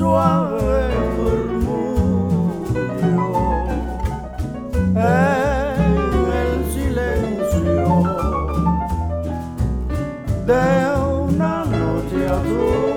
suave murmullo en el silencio de una noche azul.